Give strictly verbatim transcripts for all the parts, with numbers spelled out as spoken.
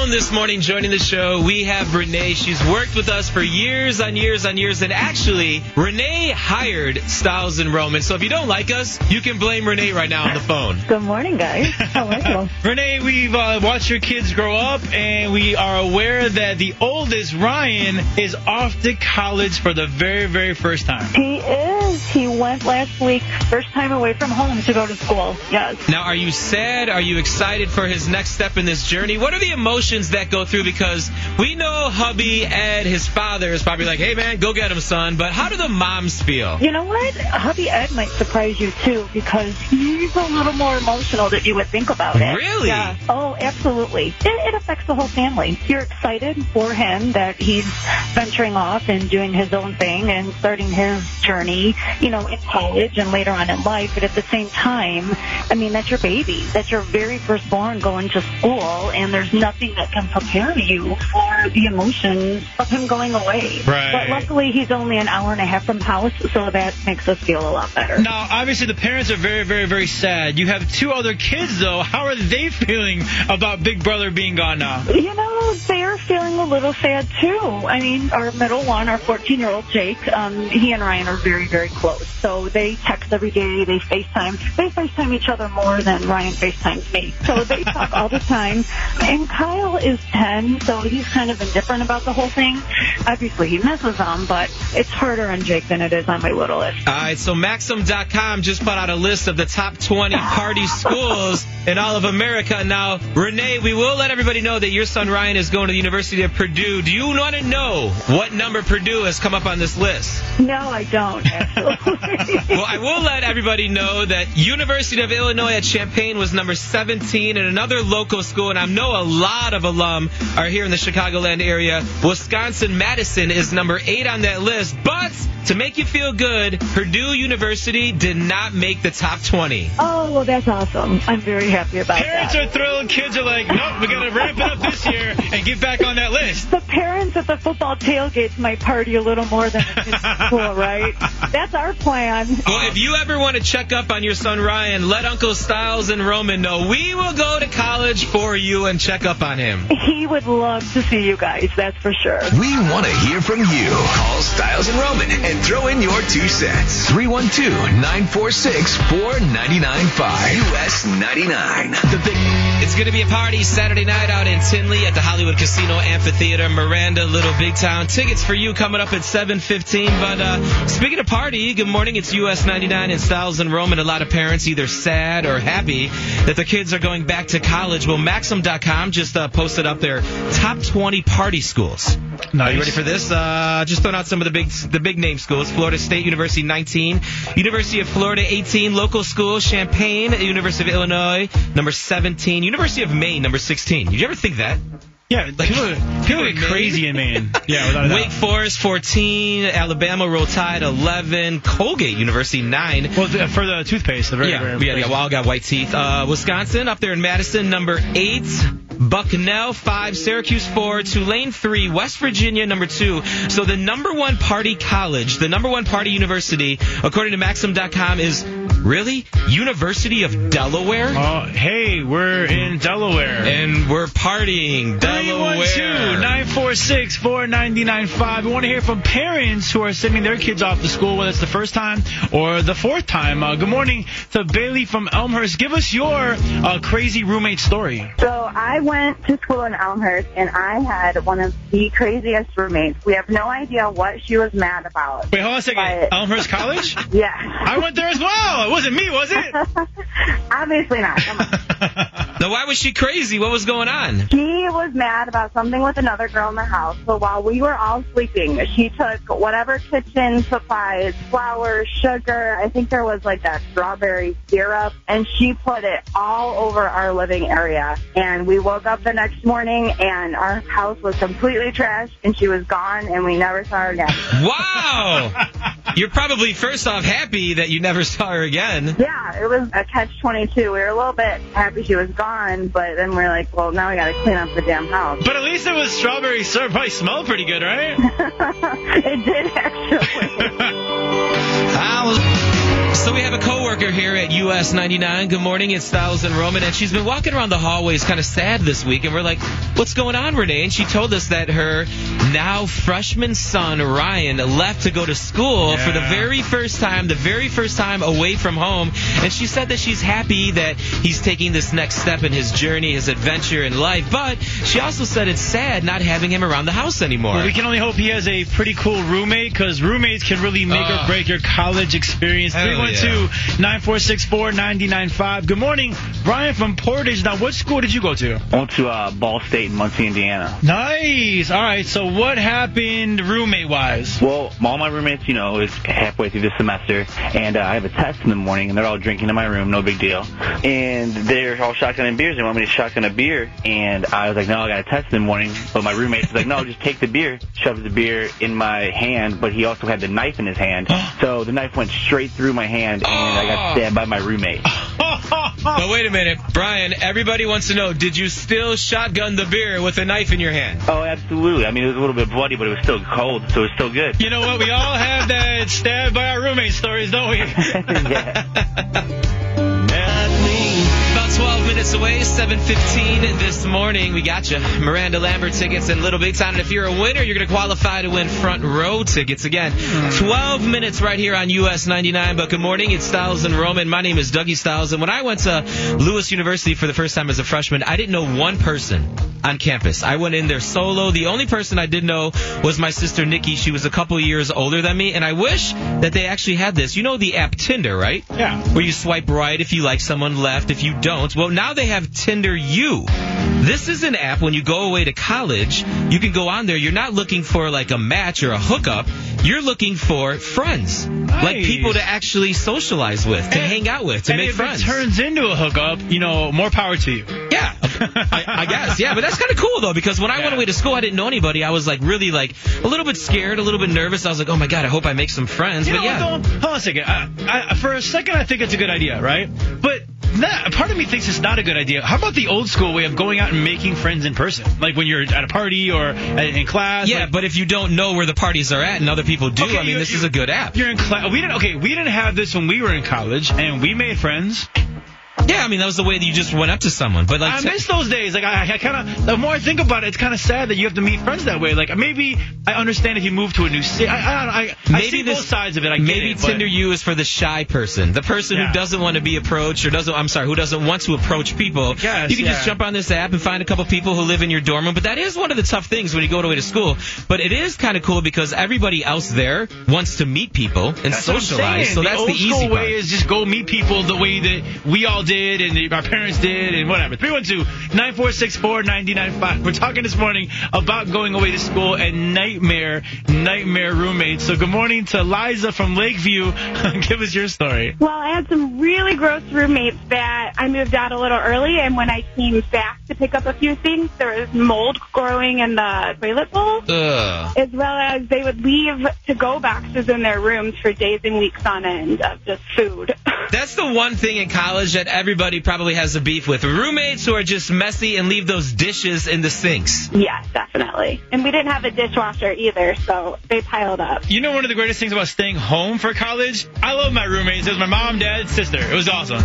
Welcome this morning, joining the show. We have Renee. She's worked with us for years on years on years. And actually, Renee hired Styles and Roman. So if you don't like us, you can blame Renee right now on the phone. Good morning, guys. How are you? Renee, we've uh, watched your kids grow up, and we are aware that the oldest, Ryan, is off to college for the very, very first time. He is. He went last week, first time away from home to go to school. Yes. Now, are you sad? Are you excited for his next step in this journey? What are the emotions that go through? Because we know hubby Ed, his father, is probably like, hey, man, go get him, son. But how do the moms feel? You know what? Hubby Ed might surprise you, too, because he's a little more emotional than you would think about it. Really? Yeah. Oh, absolutely. It, it affects the whole family. You're excited for him that he's venturing off and doing his own thing and starting his journey, you know, in college and later on in life. But at the same time, I mean, that's your baby. That's your very firstborn going to school, and there's nothing that can prepare you for the emotions of him going away. Right. But luckily, he's only an hour and a half from the house, so that makes us feel a lot better. Now, obviously, the parents are very, very, very sad. You have two other kids, though. How are they feeling about Big Brother being gone now? You know, they're feeling a little sad, too. I mean, our middle one, our fourteen-year-old Jake, um, he and Ryan are very, very close. So they text every day. They FaceTime. They FaceTime each other more than Ryan FaceTimes me. So they talk all the time. And Kyle is ten, so he's kind of indifferent about the whole thing. Obviously, he misses them, but it's harder on Jake than it is on my littlest. All right, so Maxim dot com just put out a list of the top twenty party schools in all of America. Now, Renee, we will let everybody know that your son Ryan is going to the University of Purdue. Do you want to know what number Purdue has come up on this list? No, I don't, actually. Well, I will let everybody know that University of Illinois at Champaign was number seventeen, and another local school, and I know a lot of alum are here in the Chicagoland area, Wisconsin-Madison is number eight on that list. But to make you feel good, Purdue University did not make the top twenty. Oh, well, that's awesome. I'm very happy about Parents that. are thrilled. Kids are like, nope, we got to ramp it up this year and get back on that list. The parents at the football tailgates might party a little more than the kids at school, right? That's our plan. Well, if you ever want to check up on your son Ryan, let Uncle Styles and Roman know. We will go to college for you and check up on him. He would love to see you guys, that's for sure. We want to hear from you. Call Styles and Roman and throw in your two cents. three one two, nine four six, four nine nine five. U S ninety-nine. The big... It's going to be a party Saturday night out in Tinley at the Hollywood Casino Amphitheater, Miranda, Little Big Town. Tickets for you coming up at seven fifteen. But uh, speaking of party, good morning. It's U S ninety-nine and Styles and Roman. A lot of parents either sad or happy that their kids are going back to college. Well, Maxim dot com just uh, posted up their top twenty party schools. Nice. Are you ready for this? Uh, just throwing out some of the big the big name schools. Florida State University, nineteen. University of Florida, eighteen. Local schools, Champaign. University of Illinois, number seventeen. University of Maine, number sixteen. Did you ever think that? Yeah, like, people, people in are crazy in Maine. Yeah, without a doubt. Wake Forest, fourteen. Alabama, Roll Tide, eleven. Colgate University, nine. Well, the, for the toothpaste, the very, Yeah, very yeah, yeah. Well, I got white teeth. Uh, Wisconsin, up there in Madison, number eight. Bucknell, five. Syracuse, four. Tulane, three. West Virginia, number two. So the number one party college, the number one party university, according to Maxim dot com, is really University of Delaware. Oh, hey, we're in Delaware. And we're partying. three one two, nine four six, four nine nine five. We want to hear from parents who are sending their kids off to school, whether it's the first time or the fourth time. Uh, good morning to Bailey from Elmhurst. Give us your uh, crazy roommate story. So I went to school in Elmhurst, and I had one of the craziest roommates. We have no idea what she was mad about. Wait, hold on a second. But- Elmhurst College? Yeah. I went there as well. It wasn't me, was it? Obviously not. Come on. Now, why was she crazy? What was going on? She was mad about something with another girl in the house. So while we were all sleeping, she took whatever kitchen supplies, flour, sugar, I think there was like that strawberry syrup, and she put it all over our living area. And we woke up the next morning, and our house was completely trashed, and she was gone, and we never saw her again. Wow! You're probably, first off, happy that you never saw her again. Yeah, it was a catch twenty-two. We were a little bit happy she was gone, but then we're like, well, now we got to clean up the damn house. But at least it was strawberry syrup. Probably smelled pretty good, right? It did, actually. I was So we have a coworker here at U S ninety-nine. Good morning, it's Styles and Roman, and she's been walking around the hallways kind of sad this week, and we're like, what's going on, Renee? And she told us that her now freshman son, Ryan, left to go to school yeah. for the very first time, the very first time away from home, and she said that she's happy that he's taking this next step in his journey, his adventure in life, but she also said it's sad not having him around the house anymore. Well, we can only hope he has a pretty cool roommate, because roommates can really make uh, or break your college experience. three one two, nine four six, four nine nine five. Good morning, Brian from Portage. Now, what school did you go to? I went to uh, Ball State in Muncie, Indiana. Nice. All right, so what happened roommate-wise? Well, all my roommates, you know, it's halfway through the semester, and uh, I have a test in the morning, and they're all drinking in my room, no big deal. And they're all shotgunning beers. They want me to shotgun a beer, and I was like, no, I got a test in the morning. But my roommate was like, no, just take the beer. Shoves the beer in my hand, but he also had the knife in his hand. So the knife went straight through my hand, and I got stabbed by my roommate. But wait a minute, Brian, everybody wants to know, did you still shotgun the beer with a knife in your hand? Oh, absolutely. I mean, it was a little bit bloody, but it was still cold, so it was still good. You know what? We all have that stabbed by our roommate stories, don't we? Yeah. About twelve minutes away, seven fifteen this morning. We got you Miranda Lambert tickets and Little Big Town. And if you're a winner, you're going to qualify to win front row tickets. Again, twelve minutes right here on U S ninety-nine. But good morning, it's Styles and Roman. My name is Dougie Styles. And when I went to Lewis University for the first time as a freshman, I didn't know one person on campus. I went in there solo. The only person I did know was my sister Nikki. She was a couple years older than me. And I wish that they actually had this. You know the app Tinder, right? Yeah. Where you swipe right if you like someone, left if you don't. Well, now they have Tinder U. This is an app when you go away to college, you can go on there. You're not looking for like a match or a hookup. You're looking for friends. Nice. Like people to actually socialize with, to and, hang out with, to and make if friends. If it turns into a hookup, you know, more power to you. Yeah, I, I guess. Yeah, but that's kind of cool, though, because when I yeah. went away to school, I didn't know anybody. I was, like, really, like, a little bit scared, a little bit nervous. I was like, oh, my God, I hope I make some friends. You but know, yeah. Hold on a second. I, I, for a second, I think it's a good idea, right? But not, part of me thinks it's not a good idea. How about the old school way of going out and making friends in person? Like when you're at a party or in class? Yeah, like, but if you don't know where the parties are at and other people do, okay, I mean, this is a good app. You're in class. We didn't, okay, we didn't have this when we were in college, and we made friends. Yeah, I mean, that was the way that you just went up to someone. But like, I miss those days. Like, I, I kind of, the more I think about it, it's kind of sad that you have to meet friends that way. Like, maybe I understand if you move to a new city. I, I don't know. I, maybe I see this, both sides of it. I get maybe it, Tinder but... U is for the shy person, the person yeah. who doesn't want to be approached or doesn't. I'm sorry, who doesn't want to approach people. Yes, you can yeah. just jump on this app and find a couple people who live in your dorm room. But that is one of the tough things when you go away to school. But it is kind of cool because everybody else there wants to meet people and that's socialize. So the that's old the easy school part. way is just go meet people the way that we all did and the, our parents did and whatever. three one two, nine four six, four nine nine five. We're talking this morning about going away to school and nightmare, nightmare roommates. So good morning to Liza from Lakeview. Give us your story. Well, I had some really gross roommates that I moved out a little early, and when I came back to pick up a few things, there was mold growing in the toilet bowl. Ugh. As well as they would leave to-go boxes in their rooms for days and weeks on end of just food. That's the one thing in college that everybody probably has a beef with. Roommates who are just messy and leave those dishes in the sinks. Yes, definitely. And we didn't have a dishwasher either, so they piled up. You know one of the greatest things about staying home for college? I love my roommates. It was my mom, dad, sister. It was awesome.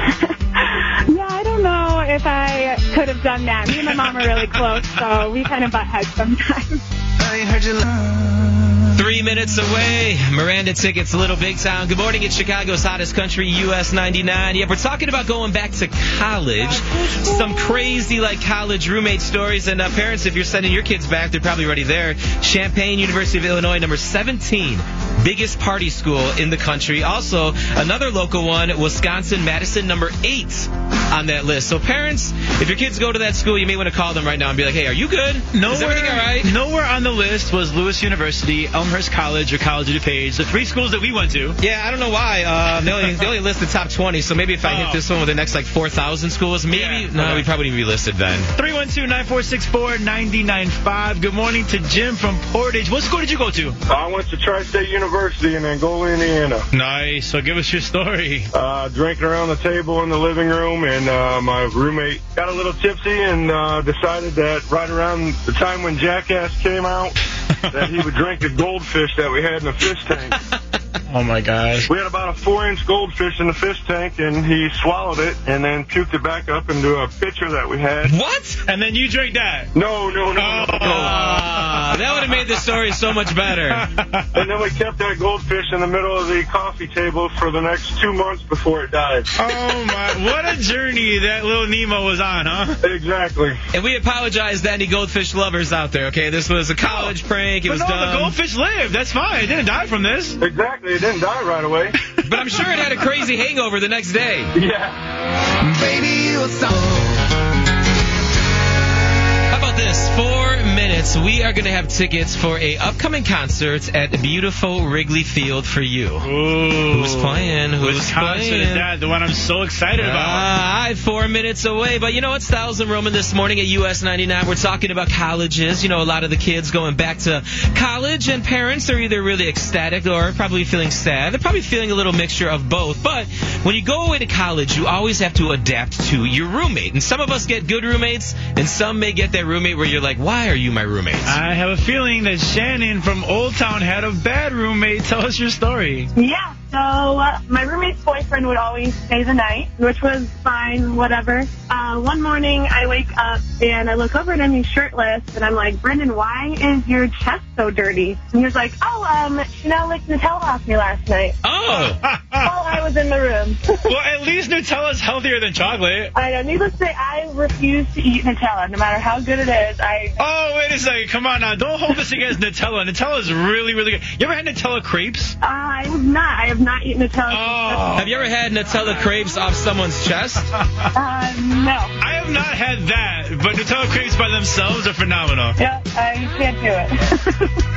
Yeah, I don't know if I could have done that. Me and my mom are really close, so we kind of butt heads sometimes. I ain't heard you lie. Three minutes away. Miranda tickets, Little Big Town. Good morning. It's Chicago's hottest country, U S ninety-nine. Yeah, we're talking about going back to college. Some crazy, like, college roommate stories. And uh, parents, if you're sending your kids back, they're probably already there. Champaign, University of Illinois, number seventeen. Biggest party school in the country. Also, another local one, Wisconsin, Madison, number eight on that list. So parents, if your kids go to that school, you may want to call them right now and be like, hey, are you good? Nowhere, Is everything all right? Nowhere on the list was Lewis University, Elmhurst College, or College of DuPage, the three schools that we went to. Yeah, I don't know why. Uh, they, only, they only list the top twenty, so maybe if I oh. hit this one with the next, like, four thousand schools, maybe. Yeah, no, okay. we probably wouldn't be listed then. three one two, nine four six, four nine nine five. Good morning to Jim from Portage. What school did you go to? I went to Tri-State University in Angola, Indiana. Nice. So give us your story. Uh, drinking around the table in the living room, and uh, my roommate got a little tipsy and uh, decided that right around the time when Jackass came out, that he would drink the goldfish that we had in the fish tank. Oh, my gosh. We had about a four-inch goldfish in the fish tank, and he swallowed it and then puked it back up into a pitcher that we had. What? And then you drank that? No, no, no, oh. no, no. Uh, that would have made the story so much better. And then we kept that goldfish in the middle of the coffee table for the next two months before it died. Oh, my. What a journey that little Nemo was on, huh? Exactly. And we apologize to any goldfish lovers out there, okay? This was a college prank. It but was no, dumb. the goldfish lived. That's fine. It didn't die from this. Exactly. It didn't die right away. But I'm sure it had a crazy hangover the next day. Yeah. Baby, you How about this? Four minutes. We are going to have tickets for a upcoming concert at beautiful Wrigley Field for you. Ooh. Who's playing? Who's Which concert playing? is that? The one I'm so excited about. Ah, four minutes away. But you know what? Styles and Roman this morning at U S ninety-nine. We're talking about colleges. You know, a lot of the kids going back to college, and parents are either really ecstatic or probably feeling sad. They're probably feeling a little mixture of both. But when you go away to college, you always have to adapt to your roommate. And some of us get good roommates, and some may get that roommate where you're like, why are you my roommate? I have a feeling that Shannon from Old Town had a bad roommate. Tell us your story. Yeah, so uh, my roommate's boyfriend would always stay the night, which was fine, whatever. Uh, one morning, I wake up and I look over at him, he's shirtless, and I'm like, Brendan, why is your chest so dirty? And he was like, oh, um, Chanel licked Nutella off me last night. Oh! While I was in the room. Well, at least Nutella's healthier than chocolate. I know, needless to say, I refuse to eat Nutella, no matter how good it is. I. Oh, wait a second. Come on now. Don't hold this against Nutella. Nutella is really, really good. You ever had Nutella crepes? Uh, I have not. I have not eaten Nutella. Oh. Have you ever had Nutella crepes off someone's chest? Uh, no. I have not had that, but Nutella crepes by themselves are phenomenal. Yeah, I can't do it.